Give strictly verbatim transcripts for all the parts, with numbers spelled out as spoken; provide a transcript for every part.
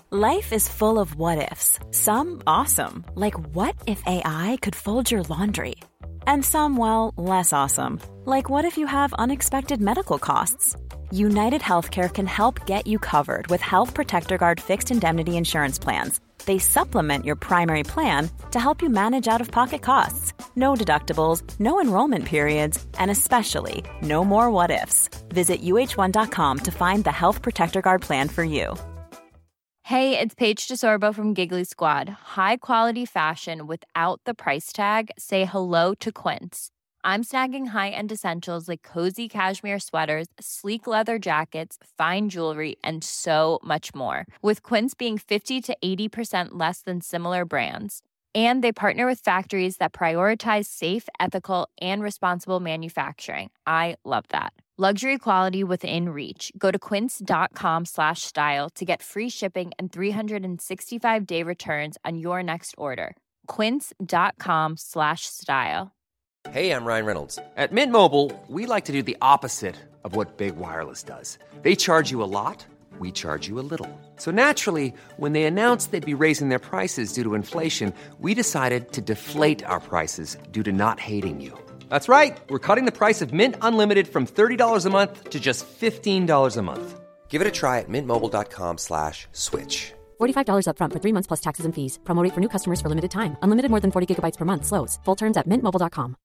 Life is full of what-ifs. Some awesome, like what if A I could fold your laundry? And some, well, less awesome, like what if you have unexpected medical costs? United Healthcare can help get you covered with Health Protector Guard fixed indemnity insurance plans. They supplement your primary plan to help you manage out-of-pocket costs. No deductibles, no enrollment periods, and especially no more what-ifs. Visit U H one dot com to find the Health Protector Guard plan for you. Hey, it's Paige DeSorbo from Giggly Squad. High quality fashion without the price tag. Say hello to Quince. I'm snagging high-end essentials like cozy cashmere sweaters, sleek leather jackets, fine jewelry, and so much more. With Quince being fifty to eighty percent less than similar brands. And they partner with factories that prioritize safe, ethical, and responsible manufacturing. I love that. Luxury quality within reach. Go to quince.com slash style to get free shipping and three sixty-five day returns on your next order. Quince.com slash style. Hey, I'm Ryan Reynolds. At Mint Mobile, we like to do the opposite of what Big Wireless does. They charge you a lot, we charge you a little. So naturally, when they announced they'd be raising their prices due to inflation, we decided to deflate our prices due to not hating you. That's right. We're cutting the price of Mint Unlimited from thirty dollars a month to just fifteen dollars a month. Give it a try at mintmobile.com slash switch. forty-five dollars up front for three months plus taxes and fees. Promo rate for new customers for limited time. Unlimited more than forty gigabytes per month. Slows full terms at mint mobile dot com.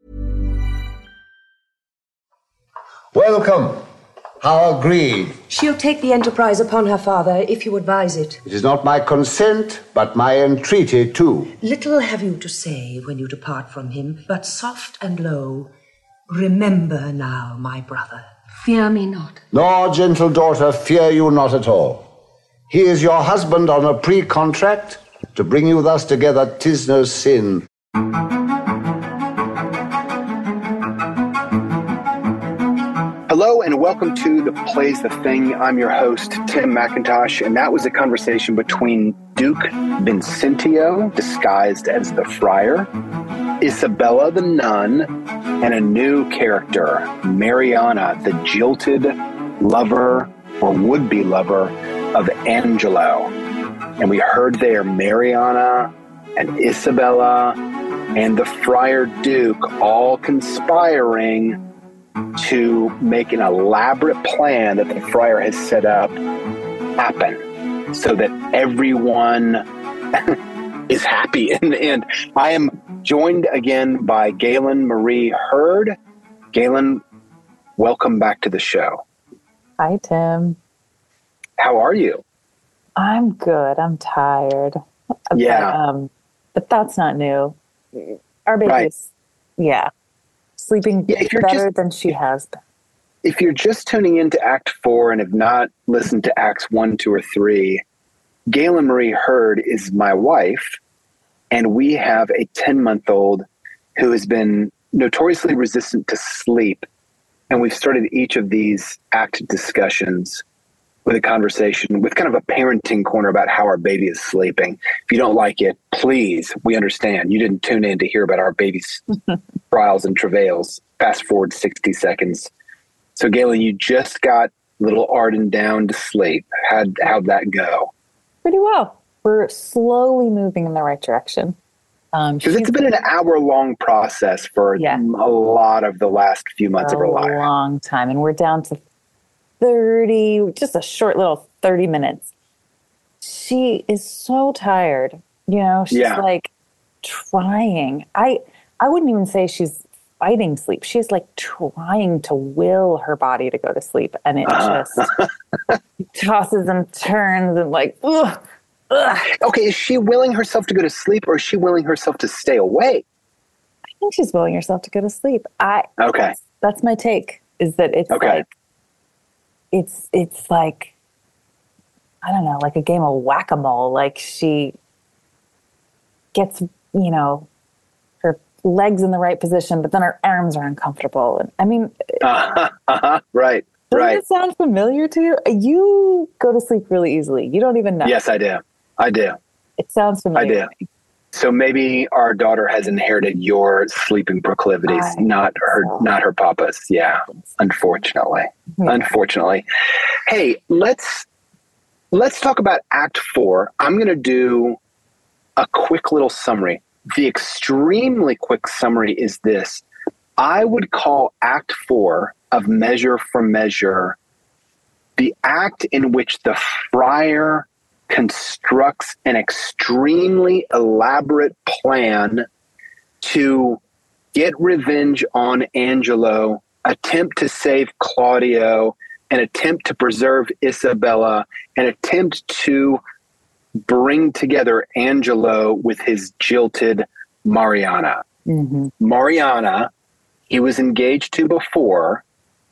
Welcome. How agreed? She'll take the enterprise upon her, father, if you advise it. It is not my consent, but my entreaty, too. Little have you to say when you depart from him, but soft and low, remember now, my brother. Fear me not. No, gentle daughter, fear you not at all. He is your husband on a pre-contract. To bring you thus together, 'tis no sin. Hello and welcome to The Plays the Thing. I'm your host, Tim McIntosh, and that was a conversation between Duke Vincentio, disguised as the friar, Isabella the nun, and a new character, Mariana, the jilted lover or would-be lover of Angelo. And we heard there Mariana and Isabella and the Friar Duke all conspiring to make an elaborate plan that the friar has set up happen so that everyone is happy. And, and I am joined again by Galen Marie Hurd. Galen, welcome back to the show. Hi, Tim. How are you? I'm good. I'm tired. Yeah. But, um, but that's not new. Our baby's, right. yeah, sleeping yeah, better just, than she has been. If you're just tuning into Act Four and have not listened to Acts One, Two, or Three, Galen Marie Hurd is my wife, and we have a ten-month-old who has been notoriously resistant to sleep. And we've started each of these act discussions with a conversation with kind of a parenting corner about how our baby is sleeping. If you don't like it, please, we understand. You didn't tune in to hear about our baby's trials and travails. Fast forward sixty seconds. So, Galen, you just got little Arden down to sleep. How'd, how'd that go? Pretty well. We're slowly moving in the right direction. Because um, it's been an hour-long process for yeah. a lot of the last few months a of her life. A long time. And we're down to thirty, just a short little thirty minutes. She is so tired. You know, she's yeah. like trying. I I wouldn't even say she's fighting sleep. She's like trying to will her body to go to sleep. And it uh. just tosses and turns and like, ugh. Ugh. Okay, is she willing herself to go to sleep, or is she willing herself to stay awake? I think she's willing herself to go to sleep. I okay. That's, that's my take. Is that it's okay. like it's it's like I don't know, like a game of whack-a-mole. Like she gets, you know, her legs in the right position, but then her arms are uncomfortable. And I mean, uh-huh, uh-huh, right. Doesn't right. it sound familiar to you? You go to sleep really easily. You don't even know. Yes, I do. I do. It sounds familiar. I do. So maybe our daughter has inherited your sleeping proclivities, I not her, so. not her papa's. Yeah, unfortunately, yeah. unfortunately. Hey, let's let's talk about Act Four. I'm going to do a quick little summary. The extremely quick summary is this. I would call Act Four of Measure for Measure the act in which the friar constructs an extremely elaborate plan to get revenge on Angelo, attempt to save Claudio, an attempt to preserve Isabella, an attempt to bring together Angelo with his jilted Mariana. Mm-hmm. Mariana, he was engaged to before,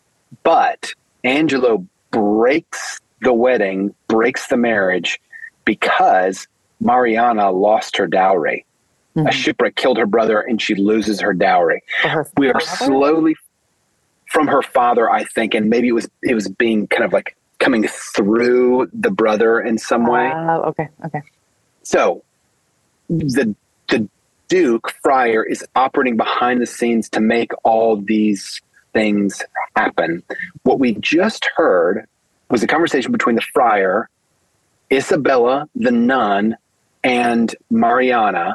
but Angelo breaks the wedding, breaks the marriage because Mariana lost her dowry. Mm-hmm. A shipwreck killed her brother and she loses her dowry. Her we are slowly from her father, I think, and maybe it was it was being kind of like coming through the brother in some way. Uh, okay, okay. So the the Duke Friar is operating behind the scenes to make all these things happen. What we just heard was a conversation between the friar, Isabella, the nun, and Mariana.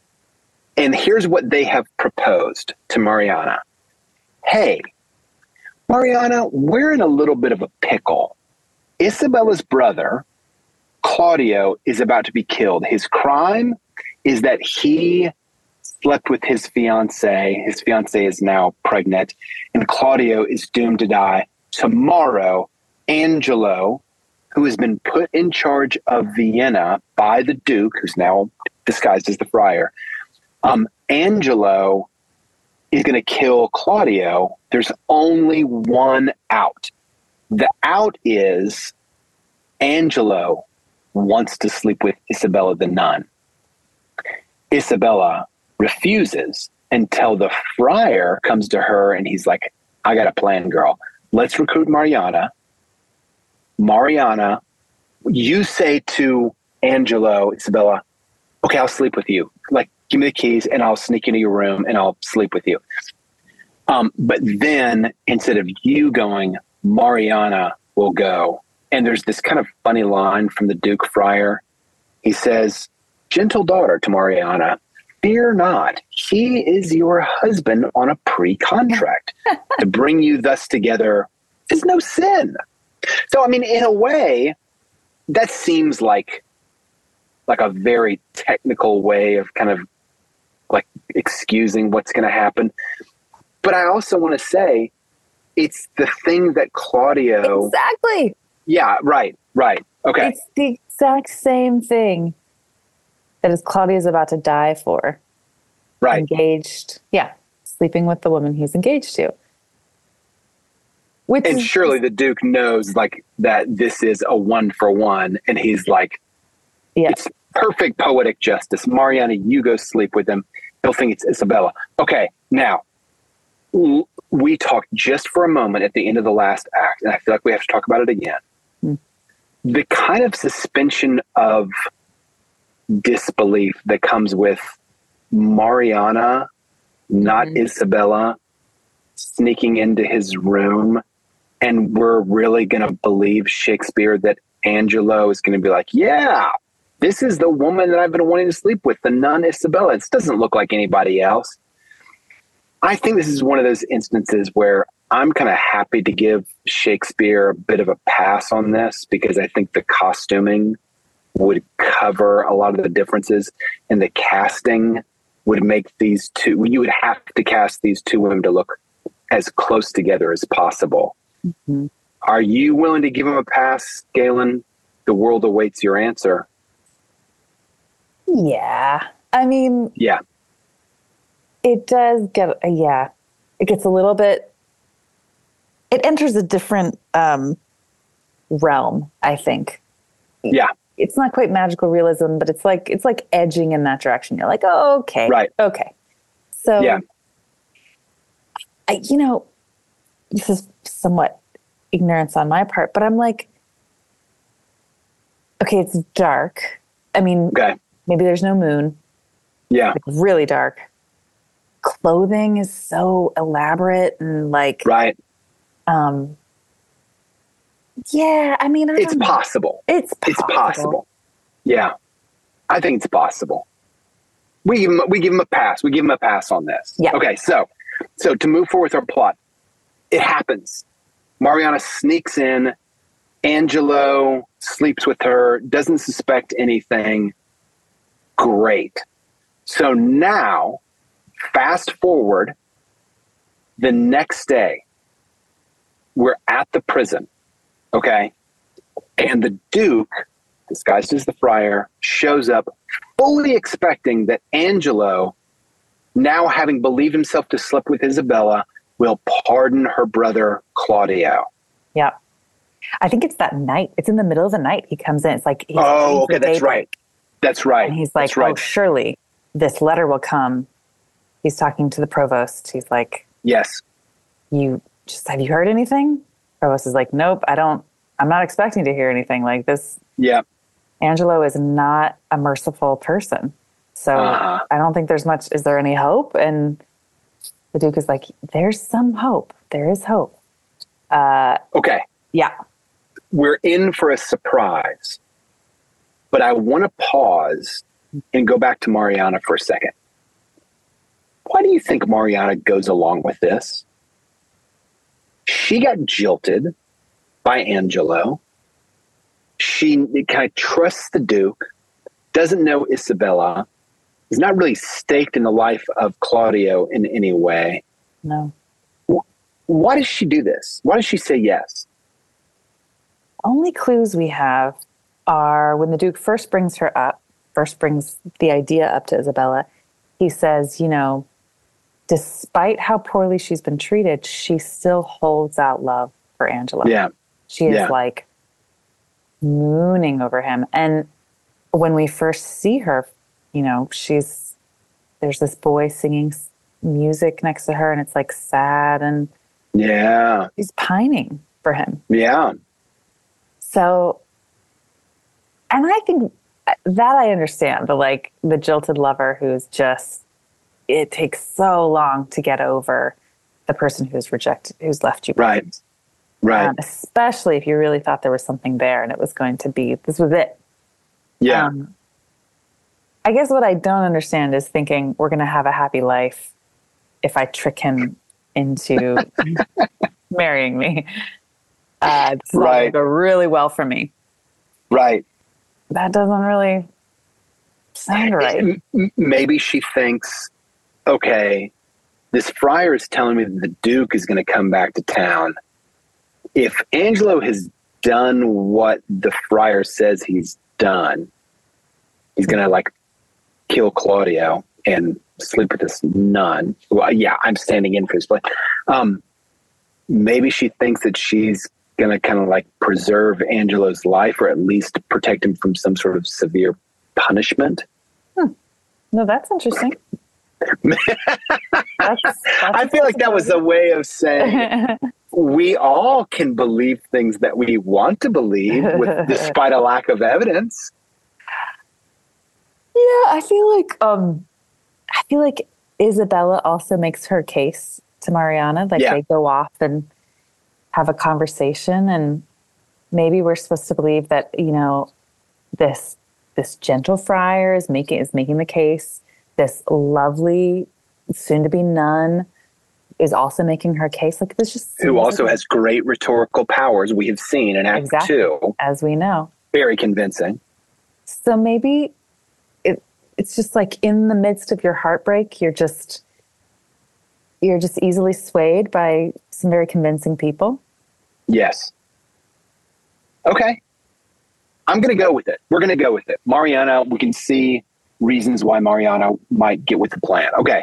And here's what they have proposed to Mariana. Hey, Mariana, we're in a little bit of a pickle. Isabella's brother, Claudio, is about to be killed. His crime is that he slept with his fiancée. His fiancée is now pregnant, and Claudio is doomed to die. Tomorrow, Angelo, who has been put in charge of Vienna by the Duke, who's now disguised as the friar, um, Angelo is going to kill Claudio. There's only one out. The out is Angelo wants to sleep with Isabella the nun. Isabella refuses until the friar comes to her and he's like, I got a plan, girl. Let's recruit Mariana. Mariana, you say to Angelo, Isabella, okay, I'll sleep with you. Like, give me the keys and I'll sneak into your room and I'll sleep with you. Um, but then instead of you going, Mariana will go. And there's this kind of funny line from the Duke Friar. He says, gentle daughter to Mariana, fear not. He is your husband on a pre-contract. To bring you thus together is no sin. So, I mean, in a way, that seems like like a very technical way of kind of like excusing what's going to happen. But I also want to say it's the thing that Claudio... Exactly. Yeah, right, right. Okay. It's the exact same thing that is Claudio's about to die for. Right. Engaged. Yeah. Sleeping with the woman he's engaged to. Which and is, surely the Duke knows like that this is a one for one. And he's like, yeah. It's perfect poetic justice. Mariana, you go sleep with him. He'll think it's Isabella. Okay, now, we talked just for a moment at the end of the last act, and I feel like we have to talk about it again. Mm. The kind of suspension of disbelief that comes with Mariana, not mm. Isabella, sneaking into his room, and we're really going to believe Shakespeare that Angelo is going to be like, yeah, this is the woman that I've been wanting to sleep with, the nun Isabella. It doesn't look like anybody else. I think this is one of those instances where I'm kind of happy to give Shakespeare a bit of a pass on this because I think the costuming would cover a lot of the differences and the casting would make these two, you would have to cast these two women to look as close together as possible. Mm-hmm. Are you willing to give him a pass, Galen? The world awaits your answer. Yeah. I mean, yeah, it does get, uh, yeah, it gets a little bit, it enters a different um, realm, I think. Yeah. It's not quite magical realism, but it's like, it's like edging in that direction. You're like, oh, okay. Right. Okay. So, yeah. I, you know, this is somewhat ignorance on my part, but I'm like, okay, it's dark. I mean, okay. Maybe there's no moon. Yeah. Like really dark. Clothing is so elaborate and like, right. Um, Yeah, I mean, I it's don't know. possible. It's possible. It's possible. Yeah, I think it's possible. We give him, we give him a pass. We give him a pass on this. Yeah. Okay, so so to move forward with our plot, it happens. Mariana sneaks in. Angelo sleeps with her, doesn't suspect anything. Great. So now, fast forward, the next day, we're at the prison, okay? And the Duke, disguised as the friar, shows up fully expecting that Angelo, now having believed himself to sleep with Isabella, will pardon her brother Claudio. Yeah. I think it's that night. It's in the middle of the night. He comes in. It's like, he's oh, okay, that's right. That's right. And he's like, right. oh, surely this letter will come. He's talking to the provost. He's like, yes. You just, have you heard anything? Provost is like, nope, I don't, I'm not expecting to hear anything like this. Yeah. Angelo is not a merciful person. So uh-huh. I don't think there's much, is there any hope? And the Duke is like, there's some hope. There is hope. Uh, okay. Yeah. We're in for a surprise, but I want to pause and go back to Mariana for a second. Why do you think Mariana goes along with this? She got jilted by Angelo. She kind of trusts the Duke, doesn't know Isabella, is not really staked in the life of Claudio in any way. No. Why does she do this? Why does she say yes? Only clues we have are when the Duke first brings her up, first brings the idea up to Isabella, he says, you know, despite how poorly she's been treated, she still holds out love for Angelo. Yeah. She is yeah. like mooning over him. And when we first see her, you know, she's, there's this boy singing music next to her and it's like sad and yeah, she's pining for him. Yeah. So, and I think that I understand the like the jilted lover who's just, it takes so long to get over the person who's rejected, who's left you. Right. Behind. Right. Um, especially if you really thought there was something there and it was going to be, this was it. Yeah. Um, I guess what I don't understand is thinking we're going to have a happy life if I trick him into marrying me. Uh, this is all going to go really well for me. Right. That doesn't really sound right. Maybe she thinks, okay, this friar is telling me that the Duke is going to come back to town. If Angelo has done what the friar says he's done, he's going to like kill Claudio and sleep with this nun. Well, yeah, I'm standing in for this play. Um, maybe she thinks that she's going to kind of like preserve Angelo's life or at least protect him from some sort of severe punishment. Hmm. No, that's interesting. that's, that's I feel like that was a way of saying we all can believe things that we want to believe with, despite a lack of evidence. Yeah, I feel like um, I feel like Isabella also makes her case to Mariana. Like yeah. they go off and have a conversation, and maybe we're supposed to believe that, you know, this this gentle friar is making is making the case. This lovely, soon-to-be nun is also making her case. Like this, just who also like has great rhetorical powers. We have seen in Act exactly, Two, as we know, very convincing. So maybe it it's just like in the midst of your heartbreak, you're just you're just easily swayed by some very convincing people. Yes. Okay. I'm going to go with it. We're going to go with it. Mariana, we can see reasons why Mariana might get with the plan. Okay.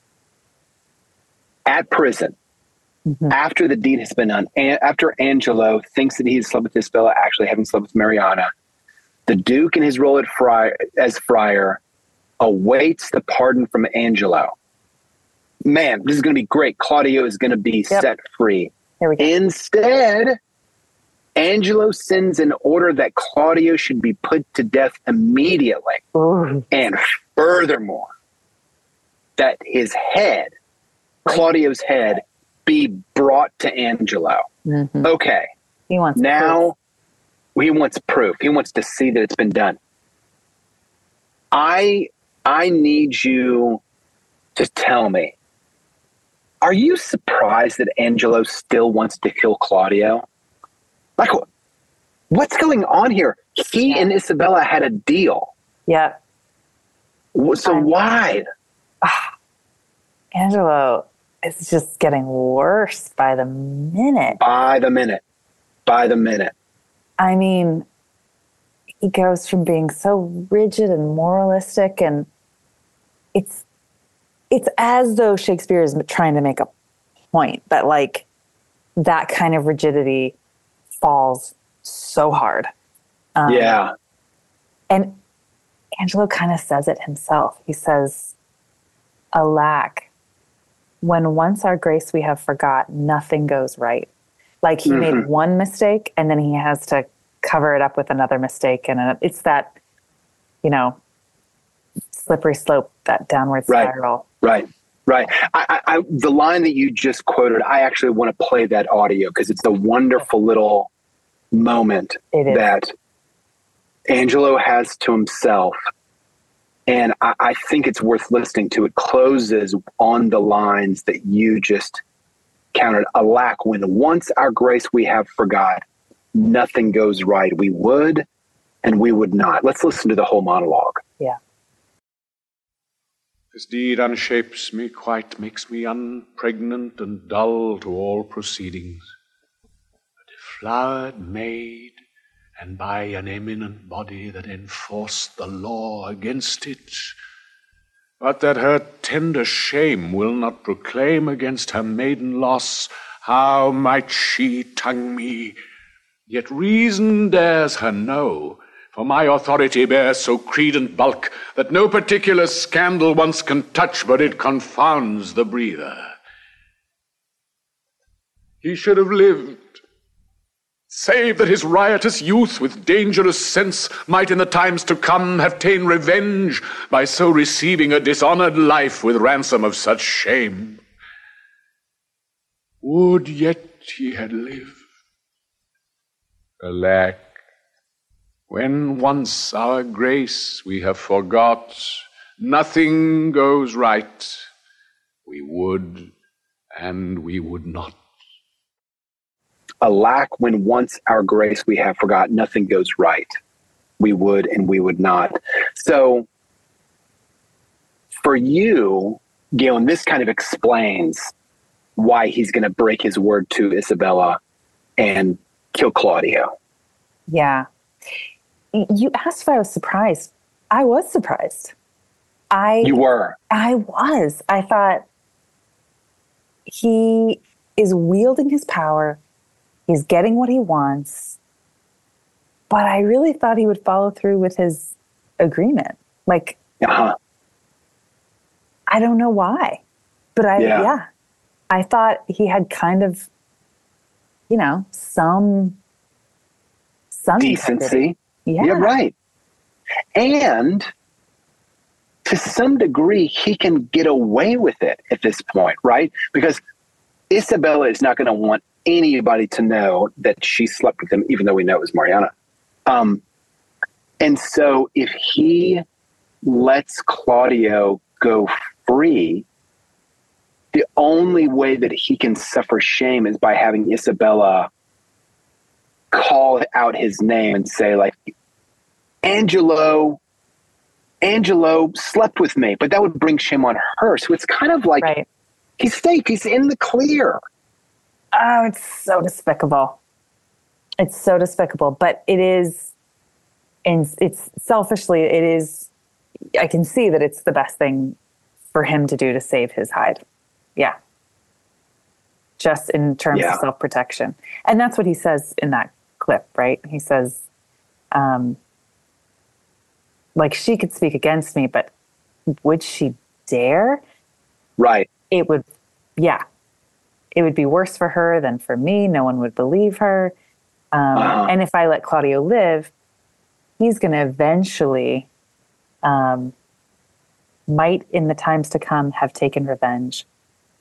At prison, mm-hmm. after the deed has been done, and after Angelo thinks that he's slept with Isabella, actually having slept with Mariana, the Duke in his role at friar, as friar awaits the pardon from Angelo. Man, this is going to be great. Claudio is going to be yep. set free. Here we go. Instead, Angelo sends an order that Claudio should be put to death immediately. Ooh. And furthermore, that his head, Claudio's head, be brought to Angelo. Mm-hmm. Okay. He wants now proof. He wants proof. He wants to see that it's been done. I I need you to tell me, are you surprised that Angelo still wants to kill Claudio? Like, what's going on here? He yeah. and Isabella had a deal. Yeah. So um, why? Uh, Angelo is just getting worse by the minute. By the minute. By the minute. I mean, he goes from being so rigid and moralistic, and it's it's as though Shakespeare is trying to make a point that, like, that kind of rigidity falls so hard. Um, yeah. And Angelo kind of says it himself. He says, alack, when once our grace we have forgot, nothing goes right. Like, he mm-hmm. made one mistake and then he has to cover it up with another mistake. And it's that, you know, slippery slope, that downward spiral. Right, right, right. I, I, the line that you just quoted, I actually want to play that audio because it's a wonderful little moment that Angelo has to himself. And I, I think it's worth listening to. It closes on the lines that you just counted. Alack, when once our grace we have forgot, nothing goes right. We would and we would not. Let's listen to the whole monologue. Yeah. This deed unshapes me quite, makes me unpregnant and dull to all proceedings. A deflowered maid, and by an eminent body that enforced the law against it, but that her tender shame will not proclaim against her maiden loss, how might she tongue me? Yet reason dares her know, for my authority bears so credent bulk that no particular scandal once can touch, but it confounds the breather. He should have lived, save that his riotous youth with dangerous sense might in the times to come have ta'en revenge by so receiving a dishonored life with ransom of such shame. Would yet he had lived. Alack, when once our grace we have forgot, nothing goes right. We would and we would not. Alack, when once our grace we have forgot, nothing goes right. We would and we would not. So for you, Galen, this kind of explains why he's going to break his word to Isabella and kill Claudio. Yeah. You asked if I was surprised. I was surprised. I You were. I was. I thought he is wielding his power. He's getting what he wants. But I really thought he would follow through with his agreement. Like, uh-huh. I don't know why. But I, yeah. yeah. I thought he had kind of, you know, some, some decency. Yeah. yeah, right. And to some degree, he can get away with it at this point, right? Because Isabella is not going to want anybody to know that she slept with him, even though we know it was Mariana. Um, and so if he lets Claudio go free, the only way that he can suffer shame is by having Isabella call out his name and say, like, Angelo, Angelo slept with me, but that would bring shame on her. So it's kind of like right. he's safe. He's in the clear. Oh, it's so despicable. It's so despicable, but it is, and it's selfishly, it is, I can see that it's the best thing for him to do to save his hide. Yeah. Just in terms yeah. of self-protection. And that's what he says in that clip, right? He says, um, like, she could speak against me, but would she dare? Right. It would, yeah. It would be worse for her than for me. No one would believe her. Um, uh-huh. And if I let Claudio live, he's going to eventually, um, might in the times to come have taken revenge.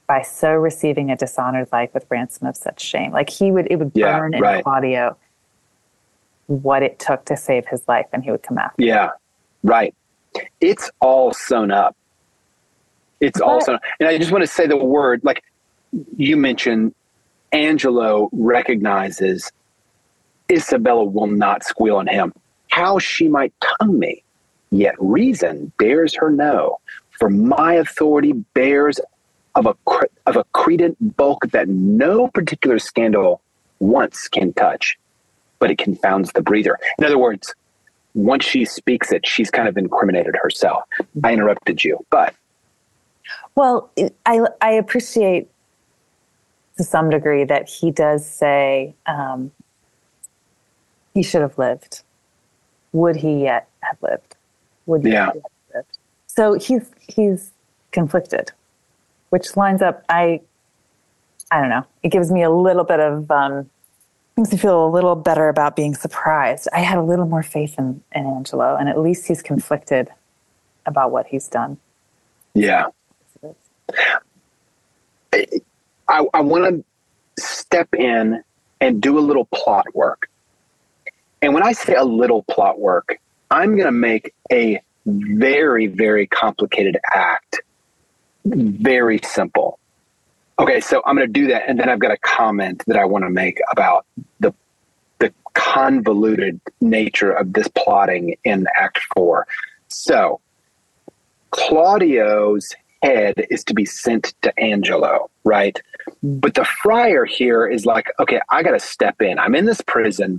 by so receiving a dishonored life with ransom of such shame. Like he would, it would yeah, burn right. in Claudio what it took to save his life, and he would come after. Yeah, right. It's all sewn up. It's but, all sewn up. And I just want to say the word, like you mentioned, Angelo recognizes Isabella will not squeal on him. How she might tongue me, yet reason dares her no. For my authority bears of a of a credent bulk that no particular scandal once can touch, but it confounds the breather. In other words, once she speaks it, she's kind of incriminated herself. I interrupted you, but well, I I appreciate to some degree that he does say um, he should have lived. Would he yet have lived? Would he yeah. yet have lived? So he's he's conflicted, which lines up. I I don't know. It gives me a little bit of um, makes me feel a little better about being surprised. I had a little more faith in, in Angelo, and at least he's conflicted about what he's done. Yeah. I, I, I want to step in and do a little plot work. And when I say a little plot work, I'm going to make a very, very complicated act very simple. Okay, so I'm going to do that, and then I've got a comment that I want to make about the the convoluted nature of this plotting in Act Four. So, Claudio's head is to be sent to Angelo, right? But the friar here is like, okay, I got to step in. I'm in this prison.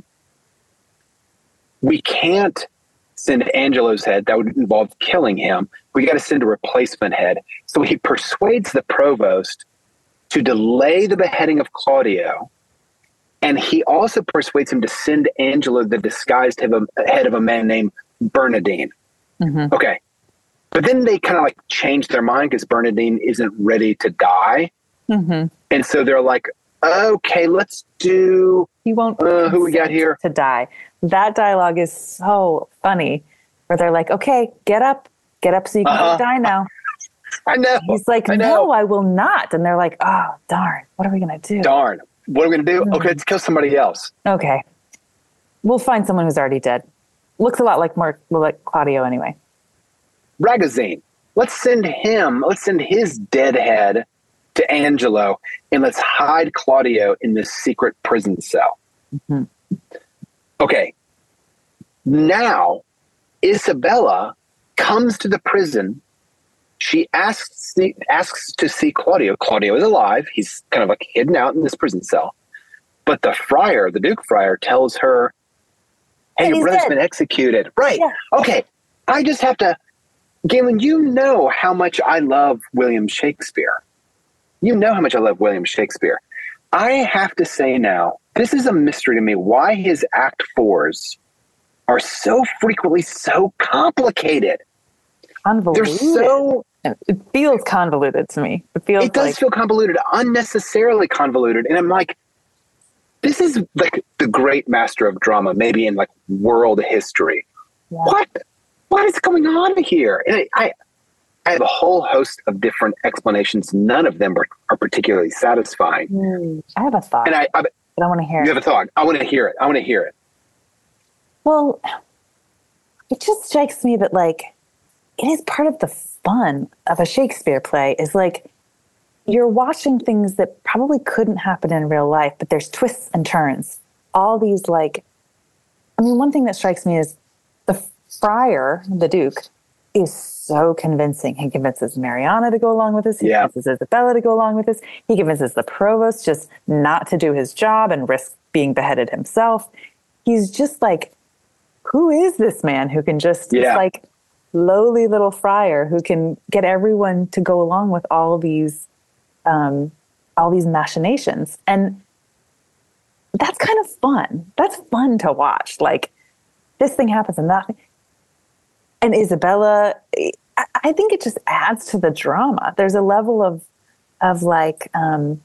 We can't send Angelo's head. That would involve killing him. We got to send a replacement head. So he persuades the provost to delay the beheading of Claudio. And he also persuades him to send Angelo the disguised head of, head of a man named Bernardine. Mm-hmm. Okay. But then they kind of like change their mind because Bernardine isn't ready to die. Mm-hmm. And so they're like, okay, let's do, he won't uh, who we got here? To die. That dialogue is so funny where they're like, okay, get up, get up so you can uh-huh. die now. I know. He's like, I no, I will not. And they're like, oh, darn, what are we going to do? Darn. What are we going to do? Mm. Okay, let's kill somebody else. Okay. We'll find someone who's already dead. Looks a lot like Mark, like Claudio anyway. Ragozine. Let's send him, let's send his dead head to Angelo, and let's hide Claudio in this secret prison cell. Mm-hmm. Okay. Now, Isabella comes to the prison. She asks asks to see Claudio. Claudio is alive. He's kind of like hidden out in this prison cell. But the friar, the Duke friar, tells her, hey, your brother's dead. Been executed. Right. Yeah. Okay. I just have to, Galen, you know how much I love William Shakespeare. You know how much I love William Shakespeare. I have to say now, this is a mystery to me why his Act Fours are so frequently so complicated. Convoluted. They're so... It feels convoluted to me. It feels It does like... feel convoluted, unnecessarily convoluted. And I'm like, this is like the great master of drama, maybe in like world history. Yeah. What? What is going on here? And I, I, I have a whole host of different explanations. None of them are, are particularly satisfying. Mm, I have a thought. And I, I, but I want to hear you it. You have a thought. I want to hear it. I want to hear it. Well, it just strikes me that like, it is part of the fun of a Shakespeare play is like, you're watching things that probably couldn't happen in real life, but there's twists and turns. All these like, I mean, one thing that strikes me is the friar, the Duke, is so convincing. He convinces Mariana to go along with this. He yeah. convinces Isabella to go along with this. He convinces the provost just not to do his job and risk being beheaded himself. He's just like, who is this man who can just, yeah. it's like lowly little friar who can get everyone to go along with all these, um, all these machinations. And that's kind of fun. That's fun to watch. Like this thing happens and that thing. And Isabella, I, I think it just adds to the drama. There's a level of, of like, um,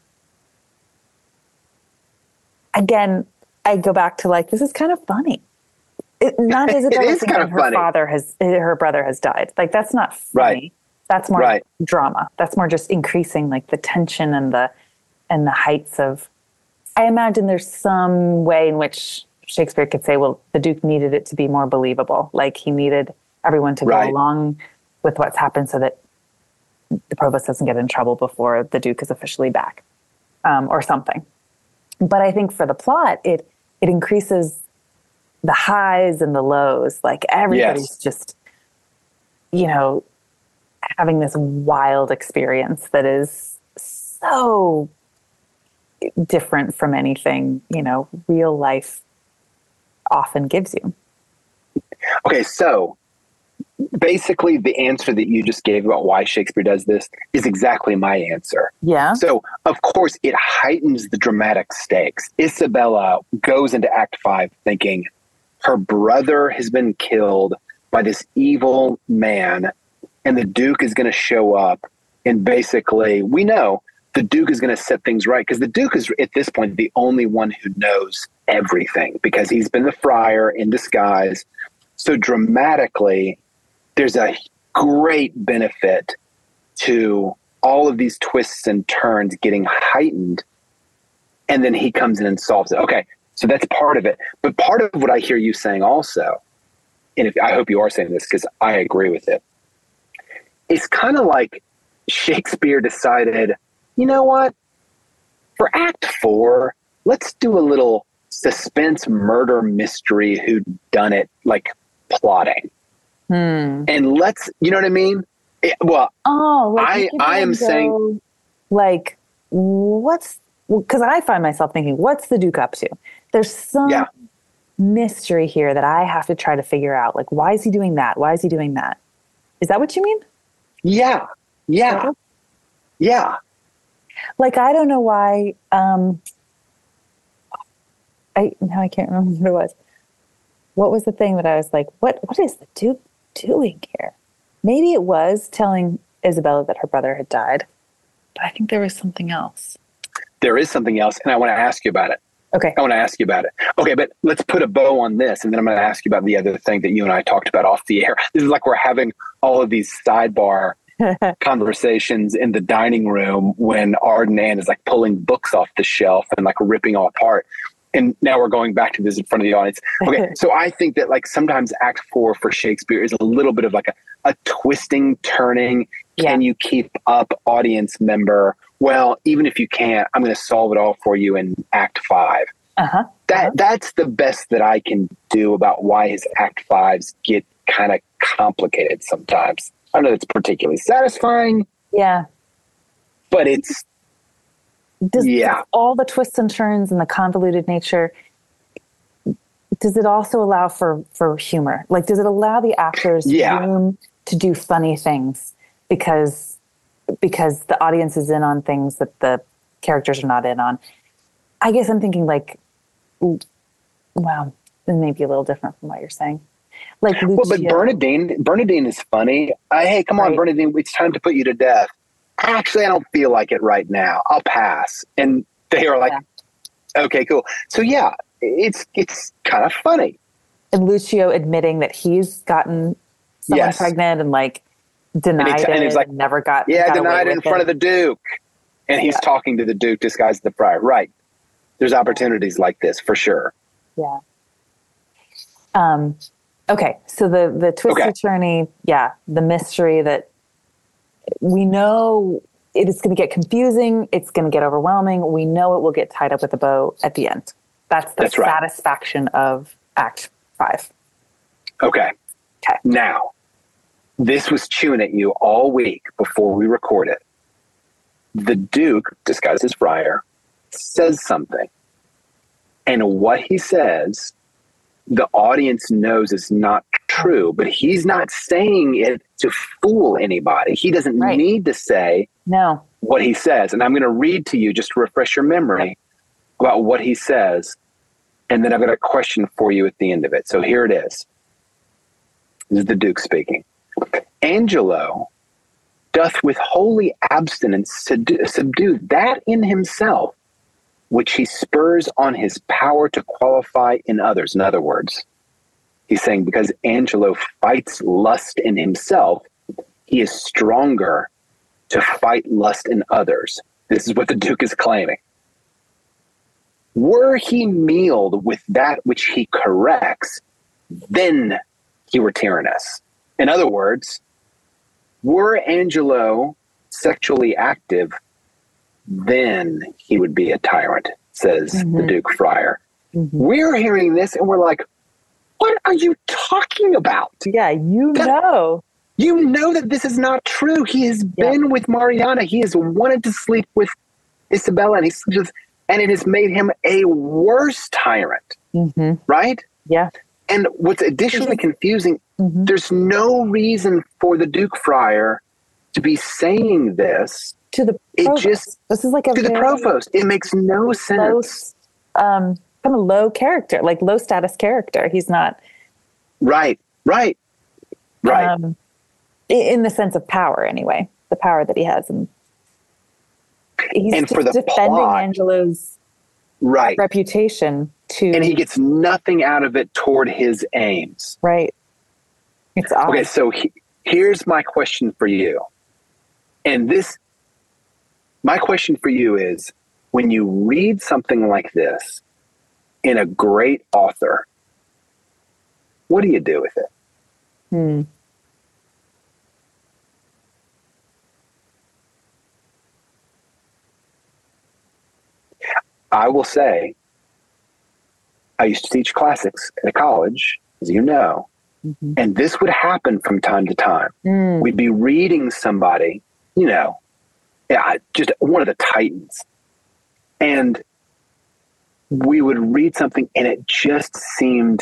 again, I go back to like, this is kind of funny. It, not Isabella it is kind of her funny. father has, her brother has died. Like that's not funny. Right. That's more right. drama. That's more just increasing like the tension and the and the heights of. I imagine there's some way in which Shakespeare could say, well, the Duke needed it to be more believable. Like he needed everyone to right. go along with what's happened so that the provost doesn't get in trouble before the Duke is officially back, um, or something. But I think for the plot, it it increases the highs and the lows. Like everybody's yes. just, you know, having this wild experience that is so different from anything, you know, real life often gives you. Okay, so basically the answer that you just gave about why Shakespeare does this is exactly my answer. Yeah. So, of course, it heightens the dramatic stakes. Isabella goes into Act Five thinking her brother has been killed by this evil man, and the Duke is going to show up, and basically, we know the Duke is going to set things right, because the Duke is, at this point, the only one who knows everything, because he's been the friar in disguise. So dramatically, there's a great benefit to all of these twists and turns getting heightened, and then he comes in and solves it. Okay, so that's part of it. But part of what I hear you saying also, and if, I hope you are saying this because I agree with it, it's kind of like Shakespeare decided, you know what? For Act Four, let's do a little suspense murder mystery whodunit, like plotting. Hmm. And let's, you know what I mean? It, well, oh, like I, I am go, saying, like, what's, because I find myself thinking, what's the Duke up to? There's some yeah. mystery here that I have to try to figure out. Like, why is he doing that? Why is he doing that? Is that what you mean? Yeah. Yeah. So, yeah. Like, I don't know why. Um, I now I can't remember what it was. What was the thing that I was like, what? What is the Duke doing here? Maybe it was telling Isabella that her brother had died, but I think there was something else. There is something else, and I want to ask you about it. Okay. I want to ask you about it. Okay, but let's put a bow on this, and then I'm going to ask you about the other thing that you and I talked about off the air. This is like we're having all of these sidebar conversations in the dining room when Arden Ann is like pulling books off the shelf and like ripping all apart. And now we're going back to this in front of the audience. Okay, so I think that like sometimes Act Four for Shakespeare is a little bit of like a, a twisting, turning. Can yeah. you keep up, audience member? Well, even if you can't, I'm going to solve it all for you in Act Five. Uh-huh. That uh-huh. That's the best that I can do about why his Act Fives get kind of complicated sometimes. I don't know if it's particularly satisfying. Yeah. But it's, does, yeah. does all the twists and turns and the convoluted nature, does it also allow for, for humor? Like, does it allow the actors yeah. room to do funny things because because the audience is in on things that the characters are not in on? I guess I'm thinking like, wow, this may be a little different from what you're saying. Like, Lucio. Well, but Bernadine, Bernadine is funny. Uh, hey, come on, right. Bernadine, it's time to put you to death. Actually, I don't feel like it right now. I'll pass. And they are like, yeah. okay, cool. So yeah, it's it's kind of funny. And Lucio admitting that he's gotten someone yes. pregnant and like denied and it and he's like, and never got yeah, got denied it in front it. of the Duke. And he's yeah. talking to the Duke disguised as the friar. Right. There's opportunities like this for sure. Yeah. Um. Okay, so the the twisty okay. turny, yeah, the mystery that we know it is going to get confusing, it's going to get overwhelming. We know it will get tied up with a bow at the end. That's the That's right. satisfaction of Act Five. Okay. Okay. Now, this was chewing at you all week before we recorded. The Duke, disguised as friar, says something, and what he says, the audience knows is not true, but he's not saying it to fool anybody. He doesn't right. need to say no. what he says. And I'm going to read to you just to refresh your memory about what he says. And then I've got a question for you at the end of it. So here it is. This is the Duke speaking. Angelo doth with holy abstinence subdue, subdue that in himself which he spurs on his power to qualify in others. In other words, he's saying because Angelo fights lust in himself, he is stronger to fight lust in others. This is what the Duke is claiming. Were he mealed with that which he corrects, then he were tyrannous. In other words, were Angelo sexually active, then he would be a tyrant, says mm-hmm. the Duke Friar. Mm-hmm. We're hearing this and we're like, what are you talking about? Yeah, you that, know. You know that this is not true. He has yeah. been with Mariana. He has wanted to sleep with Isabella, and he sleeps with, and it has made him a worse tyrant, mm-hmm. right? Yeah. And what's additionally confusing, mm-hmm. there's no reason for the Duke Friar to be saying this to the provost. It just this is like a to the provost. It makes no sense. Low, um, kind of low character, like low status character. He's not right, right, right. Um, in the sense of power, anyway, the power that he has, and he's and just for the defending plot, Angelo's right reputation to, and he gets nothing out of it toward his aims. Right. It's odd. Okay, so he, here's my question for you, and this, my question for you is: when you read something like this in a great author, what do you do with it? Hmm. I will say, I used to teach classics at a college, as you know, mm-hmm. and this would happen from time to time. Mm. We'd be reading somebody, you know, yeah, just one of the titans, and we would read something and it just seemed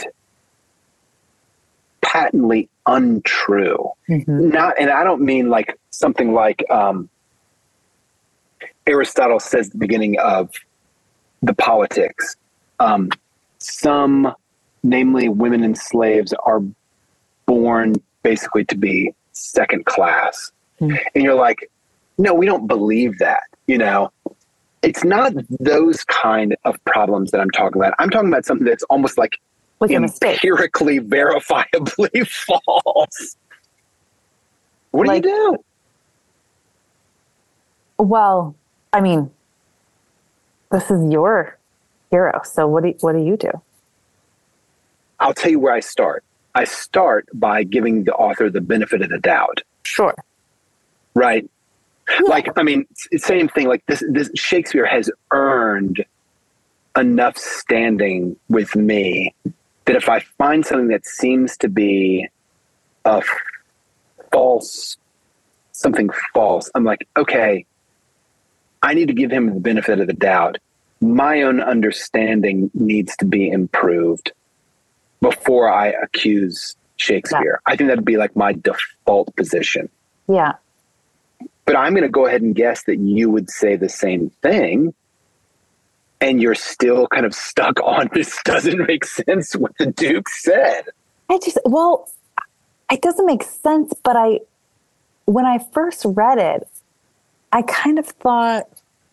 patently untrue. Mm-hmm. Not, and I don't mean like something like um, Aristotle says at the beginning of the Politics. Um, some, namely women and slaves, are born basically to be second class. Mm-hmm. And you're like, no, we don't believe that, you know? It's not those kind of problems that I'm talking about. I'm talking about something that's almost like With empirically verifiably false. What do like, you do? Well, I mean, this is your hero. So what do you, what do you do? I'll tell you where I start. I start by giving the author the benefit of the doubt. Sure. Right. Yeah. Like, I mean, same thing. Like this, this Shakespeare has earned enough standing with me that if I find something that seems to be a false, something false, I'm like, okay, I need to give him the benefit of the doubt. My own understanding needs to be improved before I accuse Shakespeare. Yeah. I think that'd be like my default position. Yeah. But I'm going to go ahead and guess that you would say the same thing. And you're still kind of stuck on this doesn't make sense what the Duke said. I just, well, it doesn't make sense. But I, when I first read it, I kind of thought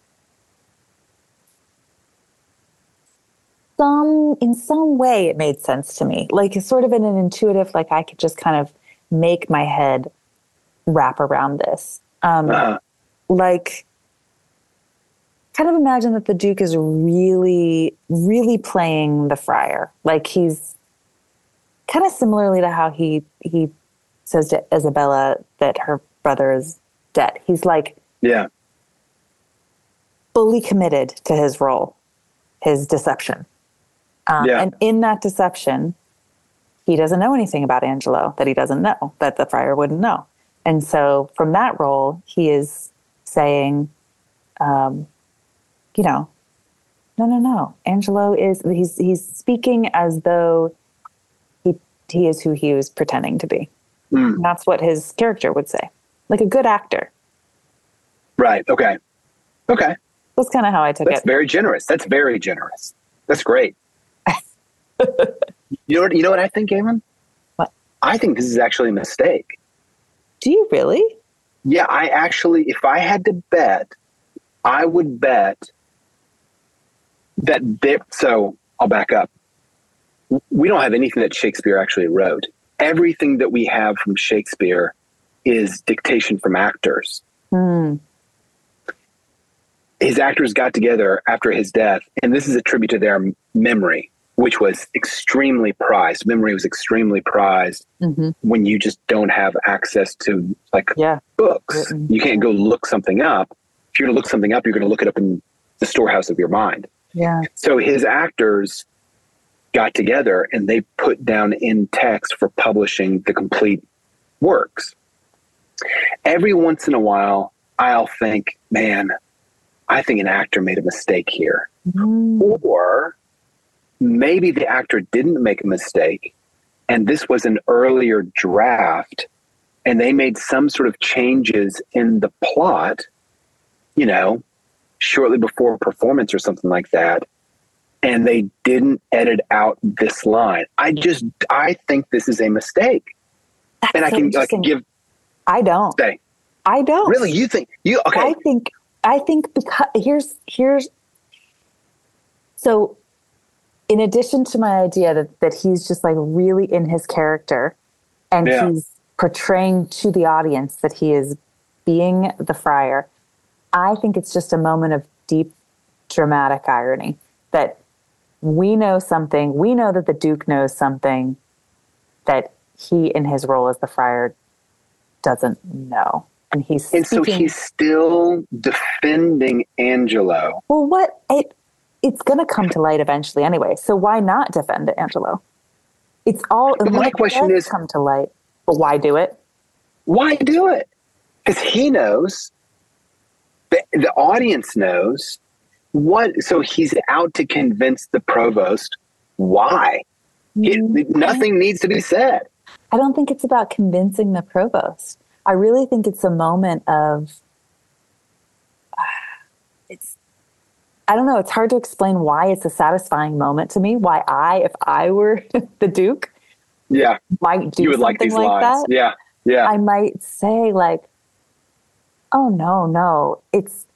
some, in some way it made sense to me. Like sort of in an intuitive, like I could just kind of make my head wrap around this. Um, uh-huh. Like kind of imagine that the Duke is really, really playing the friar. Like he's kind of similarly to how he, he says to Isabella that her brother is dead. He's like, yeah, fully committed to his role, his deception. Um, yeah. And in that deception, he doesn't know anything about Angelo that he doesn't know, that the friar wouldn't know. And so from that role, he is saying, um, you know, no, no, no. Angelo is, he's, he's speaking as though he, he is who he was pretending to be. Mm. And that's what his character would say. Like a good actor. Right. Okay. Okay. That's kind of how I took That's it. That's very generous. That's very generous. That's great. you know what, you know what I think, Gavin? What? I think this is actually a mistake. Do you really? Yeah, I actually, if I had to bet, I would bet that there, so I'll back up. We don't have anything that Shakespeare actually wrote. Everything that we have from Shakespeare is dictation from actors. Mm. His actors got together after his death, and this is a tribute to their memory, which was extremely prized. Memory was extremely prized mm-hmm. when you just don't have access to like yeah. books. Written. You can't go look something up. If you're going to look something up, you're going to look it up in the storehouse of your mind. Yeah. So his actors got together and they put down in text for publishing the complete works. Every once in a while, I'll think, man, I think an actor made a mistake here. Mm. Or maybe the actor didn't make a mistake and this was an earlier draft and they made some sort of changes in the plot, you know, shortly before performance or something like that. And they didn't edit out this line. I just, I think this is a mistake. That's and I so can like give. I don't. Say. I don't. Really? You think you, okay. I think, I think because here's, here's, so in addition to my idea that, that he's just like really in his character and yeah. he's portraying to the audience that he is being the friar, I think it's just a moment of deep dramatic irony that we know something, we know that the Duke knows something that he in his role as the friar doesn't know. And he's and speaking, so he's still defending Angelo. Well, what it it's going to come to light eventually anyway. So why not defend Angelo? It's all. But my question is, come to light, but why do it? Why do it? Because he knows. The the audience knows what. So he's out to convince the provost. Why? Mm-hmm. It, nothing needs to be said. I don't think it's about convincing the provost. I really think it's a moment of, uh, it's, I don't know, it's hard to explain why it's a satisfying moment to me, why I, if I were the Duke, yeah, might do you would something like these like lines. that. Yeah, yeah. I might say like, oh no, no, it's,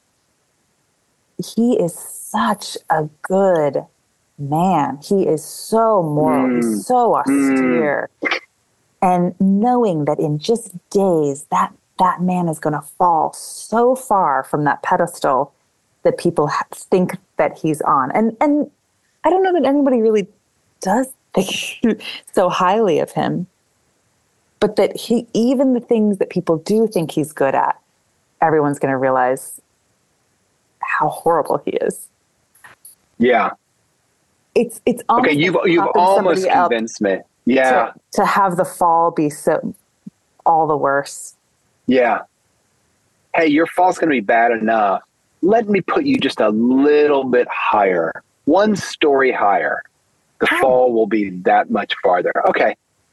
he is such a good man. He is so moral, mm. he's so austere. Mm. And knowing that in just days, that that man is going to fall so far from that pedestal that people ha- think that he's on. And and I don't know that anybody really does think so highly of him. But that he, even the things that people do think he's good at, everyone's going to realize how horrible he is. Yeah. It's it's almost okay. You've like you've almost convinced me. Yeah. To, to have the fall be so all the worse. Yeah. Hey, your fall's going to be bad enough. Let me put you just a little bit higher. One story higher. The oh. fall will be that much farther. Okay.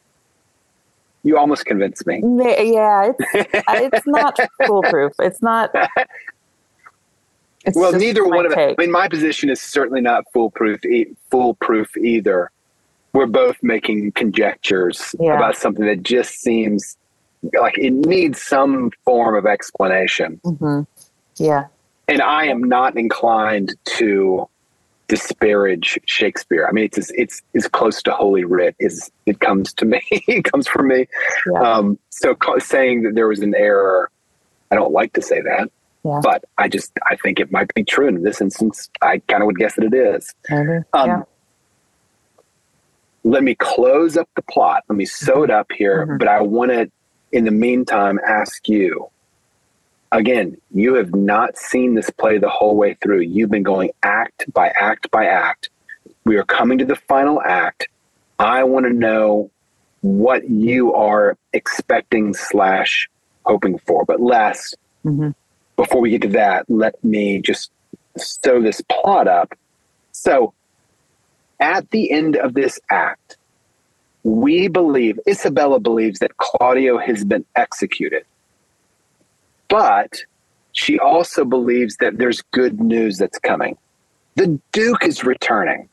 You almost convinced me. Yeah, it's it's not foolproof. It's not. It's well, neither one of take. it. I mean, my position is certainly not foolproof. E- foolproof either. We're both making conjectures yeah. about something that just seems like it needs some form of explanation. Mm-hmm. Yeah. And I am not inclined to disparage Shakespeare. I mean, it's as, it's as close to Holy Writ as it comes to me. It comes from me. Yeah. Um, so ca- saying that there was an error, I don't like to say that. Yeah. But I just, I think it might be true in this instance. I kind of would guess that it is. Mm-hmm. Um, yeah. Let me close up the plot. Let me sew it up here. Mm-hmm. But I want to, in the meantime, ask you, again, you have not seen this play the whole way through. You've been going act by act by act. We are coming to the final act. I want to know what you are expecting slash hoping for. But less, mm-hmm. before we get to that, let me just sew this plot up. So, at the end of this act, we believe, Isabella believes that Claudio has been executed. But she also believes that there's good news that's coming. The Duke is returning.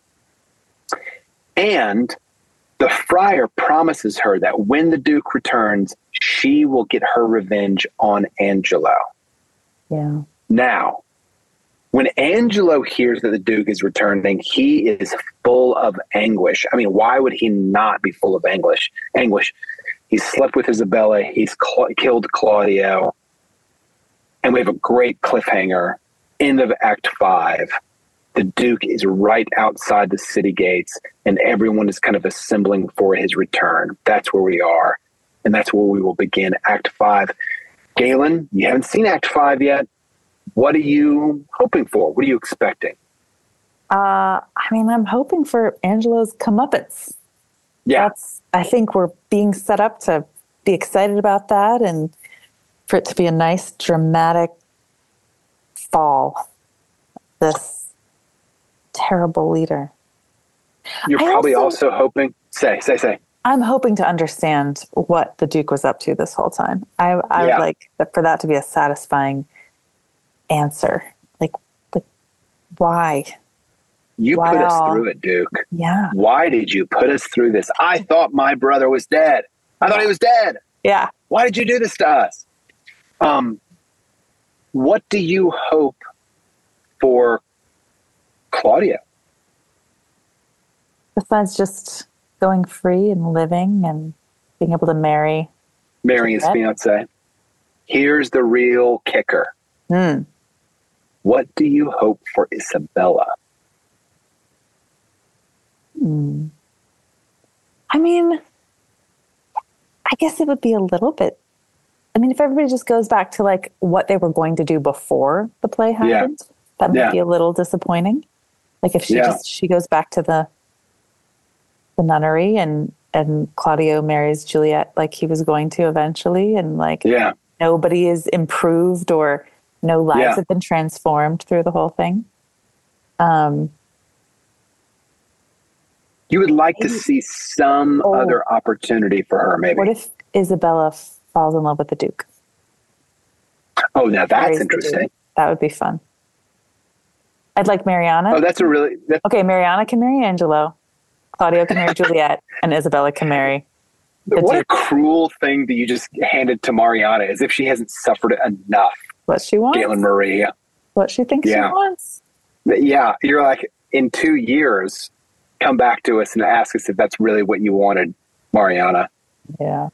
And the friar promises her that when the Duke returns, she will get her revenge on Angelo. Yeah. Now, when Angelo hears that the Duke is returning, he is full of anguish. I mean, why would he not be full of anguish? Anguish. He's slept with Isabella. He's cl- killed Claudio. And we have a great cliffhanger. End of Act Five. The Duke is right outside the city gates, and everyone is kind of assembling for his return. That's where we are, and that's where we will begin Act Five. Galen, you haven't seen Act Five yet. What are you hoping for? What are you expecting? Uh, I mean, I'm hoping for Angelo's comeuppance. Yeah. That's, I think we're being set up to be excited about that, and for it to be a nice, dramatic fall. This terrible leader. You're I probably also, also hoping, say, say, say. I'm hoping to understand what the Duke was up to this whole time. I, I Yeah. would like that, for that to be a satisfying answer. Like, like why? You why put us all? through it, Duke. Yeah. Why did you put us through this? I thought my brother was dead. I thought he was dead. Yeah. Why did you do this to us? Um, what do you hope for Claudio? Besides just going free and living and being able to marry. Marrying his fiance. Here's the real kicker. Hmm. What do you hope for Isabella? Hmm. I mean, I guess it would be a little bit. I mean, if everybody just goes back to like what they were going to do before the play happened, yeah. that might yeah. be a little disappointing. Like if she yeah. just she goes back to the the nunnery and and Claudio marries Juliet like he was going to eventually, and like yeah. nobody is improved or no lives yeah. have been transformed through the whole thing. Um, you would like maybe, to see some oh, other opportunity for her, maybe. What if Isabella falls in love with the Duke? Oh, now that's interesting. That would be fun. I'd like Mariana. Oh, that's a really... That's... Okay, Mariana can marry Angelo. Claudio can marry Juliet. And Isabella can marry the What Duke. A cruel thing that you just handed to Mariana, as if she hasn't suffered enough. What she wants. Galen Maria. What she thinks yeah. she wants. Yeah, you're like, in two years, come back to us and ask us if that's really what you wanted, Mariana. Yeah.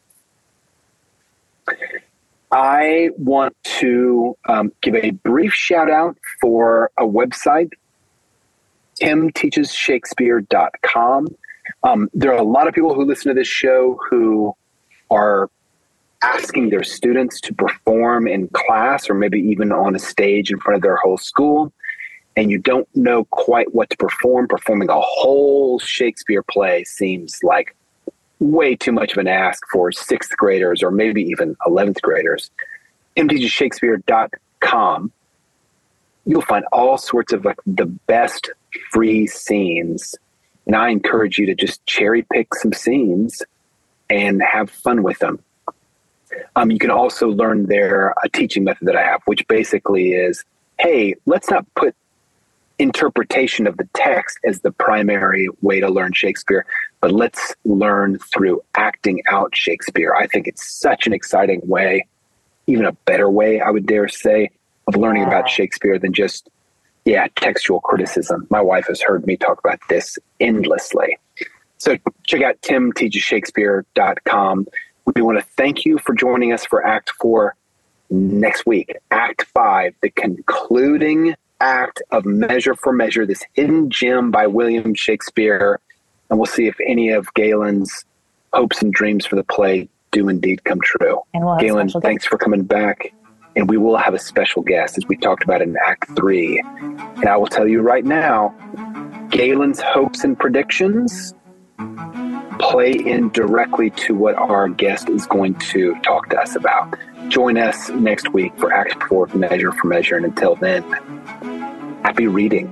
I want to um, give a brief shout out for a website, tim teaches shakespeare dot com. Um, there are a lot of people who listen to this show who are asking their students to perform in class or maybe even on a stage in front of their whole school, and you don't know quite what to perform. Performing a whole Shakespeare play seems like way too much of an ask for sixth graders or maybe even eleventh graders. tim teaches shakespeare dot com. You'll find all sorts of like the best free scenes. And I encourage you to just cherry pick some scenes and have fun with them. Um, you can also learn there a teaching method that I have, which basically is, hey, let's not put interpretation of the text as the primary way to learn Shakespeare, but let's learn through acting out Shakespeare. I think it's such an exciting way, even a better way, I would dare say, of learning about Shakespeare than just, yeah, textual criticism. My wife has heard me talk about this endlessly. So check out tim teaches shakespeare dot com. We want to thank you for joining us for Act Four next week. Act Five, the concluding act of Measure for Measure, this hidden gem by William Shakespeare. And we'll see if any of Galen's hopes and dreams for the play do indeed come true. We'll Galen, thanks for coming back. And we will have a special guest, as we talked about in Act Three. And I will tell you right now, Galen's hopes and predictions play in directly to what our guest is going to talk to us about. Join us next week for Act Four of Measure for Measure. And until then, happy reading.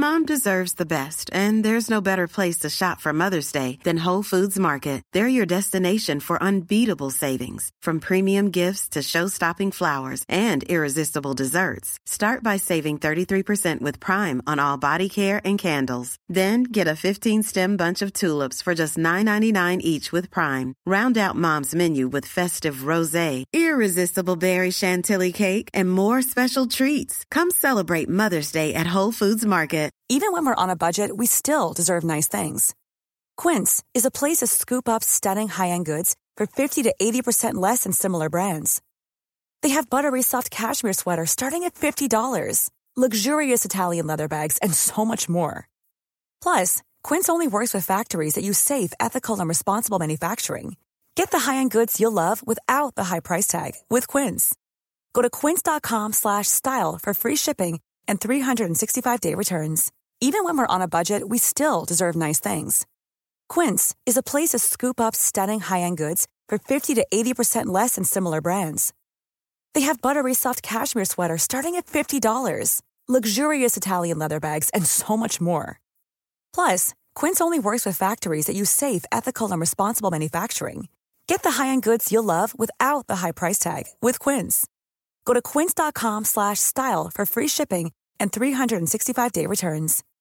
Mom deserves the best, and there's no better place to shop for Mother's Day than Whole Foods Market. They're your destination for unbeatable savings, from premium gifts to show-stopping flowers and irresistible desserts. Start by saving thirty-three percent with Prime on all body care and candles. Then get a fifteen-stem bunch of tulips for just nine ninety-nine each with Prime. Round out Mom's menu with festive rosé, irresistible berry chantilly cake, and more special treats. Come celebrate Mother's Day at Whole Foods Market. Even when we're on a budget, we still deserve nice things. Quince is a place to scoop up stunning high-end goods for fifty to eighty percent less than similar brands. They have buttery soft cashmere sweaters starting at fifty dollars, luxurious Italian leather bags, and so much more. Plus, Quince only works with factories that use safe, ethical, and responsible manufacturing. Get the high-end goods you'll love without the high price tag with Quince. Go to quince.com slash style for free shipping and three sixty-five day returns. Even when we're on a budget, we still deserve nice things. Quince is a place to scoop up stunning high-end goods for fifty to eighty percent less than similar brands. They have buttery soft cashmere sweaters starting at fifty dollars, luxurious Italian leather bags, and so much more. Plus, Quince only works with factories that use safe, ethical, and responsible manufacturing. Get the high-end goods you'll love without the high price tag with Quince. Go to quince.com slash style for free shipping and three sixty-five day returns.